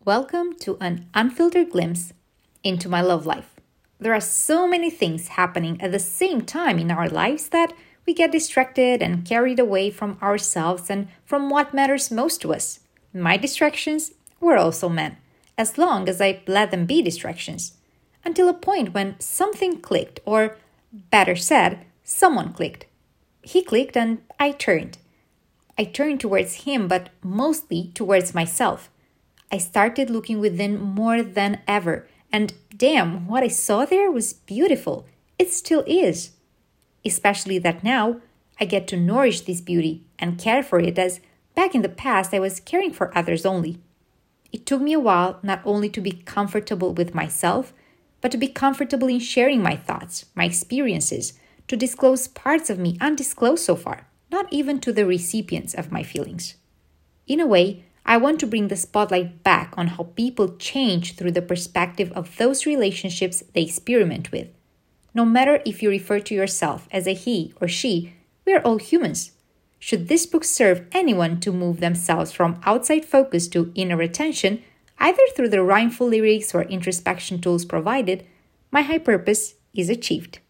Welcome to an unfiltered glimpse into my love life. There are so many things happening at the same time in our lives that we get distracted and carried away from ourselves and from what matters most to us. My distractions were also men, as long as I let them be distractions, until a point when something clicked, or better said, someone clicked. He clicked and I turned. I turned towards him, but mostly towards myself. I started looking within more than ever, and damn, what I saw there was beautiful. It still is. Especially that now I get to nourish this beauty and care for it, as back in the past I was caring for others only. It took me a while not only to be comfortable with myself, but to be comfortable in sharing my thoughts, my experiences, to disclose parts of me undisclosed so far, not even to the recipients of my feelings. In a way, I want to bring the spotlight back on how people change through the perspective of those relationships they experiment with. No matter if you refer to yourself as a he or she, we are all humans. Should this book serve anyone to move themselves from outside focus to inner attention, either through the rhymeful lyrics or introspection tools provided, my high purpose is achieved.